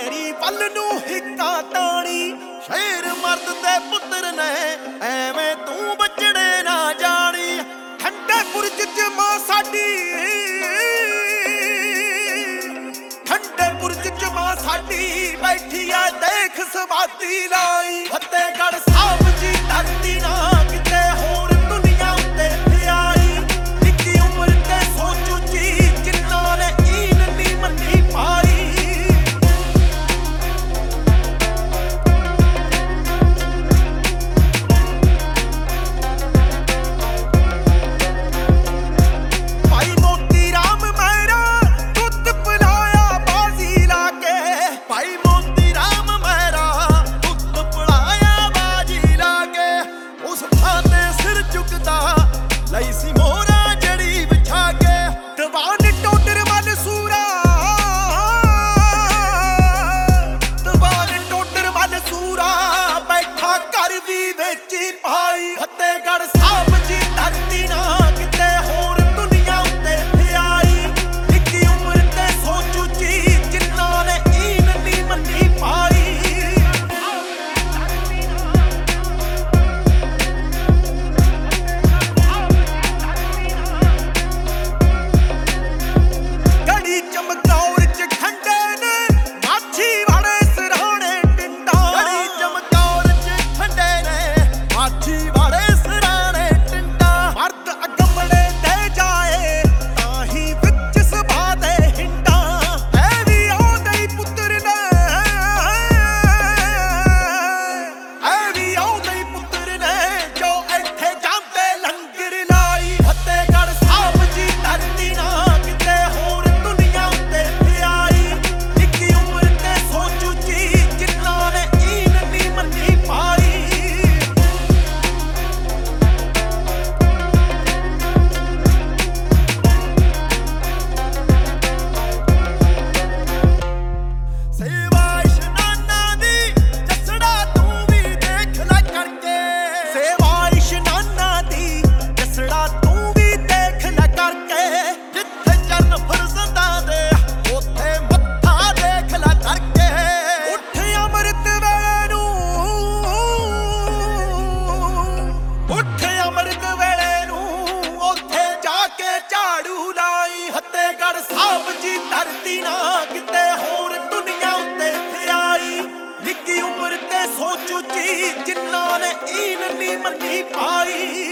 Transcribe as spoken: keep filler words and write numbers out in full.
ਮੇਰੀ ਵੱਲ ਨੂੰ ਹਿੱਕਾ ਤਾਣੀ। ਸ਼ੇਰ ਮਰਦ ਦੇ ਪੁੱਤਰ ਨੇ ਐਵੇਂ ਤੂੰ ਬਚੜੇ ਨਾ ਜਾਣੀ। ਠੰਡੇ ਬੁਰਜ ਚ ਮਾਂ ਸਾਡੀ, ਠੰਡੇ ਬੁਰਜ ਚ ਮਾਂ ਸਾਡੀ ਬੈਠੀ ਆ ਦੇਖ ਸਵਾਦੀ ਲਾਈ। ਫਤਿਹਗੜ੍ਹ ਸਾਹਿਬ ਦੀ ਧਰਤੀ ਨਾ ਕਿਤੇ ਹੋਰ ਦੁਨੀਆ ਉੱਤੇ ਆਈ। ਨਿੱਕੀ ਉਮਰ ਤੇ ਸੋਚ ਉੱਚੀ ਜਿਨ੍ਹਾਂ ਨੇ ਈਨ ਨੀ ਮੰਨੀ ਪਾਈ। ਭਾਈ ਮੋਤੀ ਰਾਮ ਮਹਿਰਾ ਦੁੱਧ ਪਿਲਾਇਆ ਬਾਜ਼ੀ ਲਾ ਕੇ। ਭਾਈ ਮੋਤੀ ਰਾਮ ਮਹਿਰਾ ਦੁੱਧ ਪਿਲਾਇਆ ਬਾਜ਼ੀ ਲਾ ਕੇ। ਉਸ ਥਾਂ ਤੇ ਸਿਰ ਝੁਕਦਾ ਲਈ ਸੀ ਮੋਹਰਾ ਜੜੀ ਵਿਛਾ ਕੇ। ਦੀਵਾਨ ਟੋਡਰ ਮਨ ਸੂਰਾ, ਦੀਵਾਨ ਟੋਡਰ ਮਨ ਸੂਰਾ ਬੈਠਾ ਘਰ ਵੀ ਵੇਚੀ ਪਾਈ। ਫਤਿਹਗੜ੍ਹ ਸਾਹਿਬ ਦੀ ਧਰਤੀ ਨਾ ਕਿਤੇ ਹੋਰ ਦੁਨੀਆ ਉੱਤੇ ਆਈ। ਨਿੱਕੀ ਉਮਰ ਤੇ ਸੋਚ ਉੱਚੀ ਜਿਨ੍ਹਾਂ ਨੇ ਈਨ ਨੀ ਮੰਨੀ ਪਾਈ। ਗੜੀ ਚਮਕੌਰ ਚ ਖੰਡੇ ਨੇ ਮਾਛੀ ਵਾਲੇ ਸਿਰਹਾਣੇ ਟਿੰਡਾ। ਗੜੀ ਚਮਕੌਰ ਚ ਖੰਡੇ ਨੇ ਮਾਛੀ ਵਾਲੇ ਸਿਰਹਾਣੇ ਟਿੰਡਾ। ਮਰਦ ਅਗੰਬੜੇ ਤੇ ਜਾਏ ਤਾਂ ਹੀ ਵਿੱਚ ਸਭਾ ਦੇ ਹਿੰਡਾ। ਐ ਵੀ ਆਉਂਦੇ ਹੀ ਪੁੱਤਰ ਨੇ, ਐ ਵੀ ਆਉਂਦੇ ਹੀ ਪੁੱਤਰ ਨੇ ਜੋ ਇੱਥੇ ਜਾਂਦੇ ਲੰਗਰ ਲਾਈ। ਫਤਿਹਗੜ੍ਹ ਸਾਹਿਬ ਦੀ ਧਰਤੀ ਨਾ ਕਿਤੇ ਹੋਰ ਦੁਨੀਆ ਉੱਤੇ ਆਈ। ਨਿੱਕੀ ਉਮਰ ਤੇ ਸੋਚ ਉੱਚੀ ਜਿਨ੍ਹਾਂ ਨੇ ਈਨ ਨੀ ਮੰਨੀ ਪਾਈ। ਸੇਵਾ ਇਸ਼ਨਾਨਾਂ ਦੀ ਜਸੜਾ ਤੂੰ ਵੀ ਦੇਖ ਲੈ ਕਰਕੇ। ਸੇਵਾ ਇਸ਼ਨਾਨਾਂ ਦੀ ਜਸੜਾ ਤੂੰ ਵੀ ਦੇਖ ਲੈ ਕਰਕੇ। ਜਿੱਥੇ ਚਰਨ ਫਰਜ਼ਤਾਂ ਦੇ ਉੱਥੇ ਮੱਥਾ ਦੇਖ ਲੈ ਕਰਕੇ। ਉੱਠ ਅੰਮ੍ਰਿਤ ਵੇਲੇ ਨੂੰ, ਉੱਠ ਅੰਮ੍ਰਿਤ ਵੇਲੇ ਨੂੰ ਉੱਥੇ ਜਾ ਕੇ ਝਾੜੂ ਲਾਈ। ਫਤਿਹਗੜ੍ਹ ਸਾਹਿਬ ਦੀ ਧਰਤੀ ਨਾ ਕਿਤੇ ਹੋਰ ਦੁਨੀਆ ਉੱਤੇ ਆਈ। ਨਿੱਕੀ ਉਮਰ ਤੇ ਸੋਚ ਉੱਚੀ ਜਿਨ੍ਹਾਂ ਨੇ ਈਨ ਨੀ ਮੰਨੀ ਪਾਈ।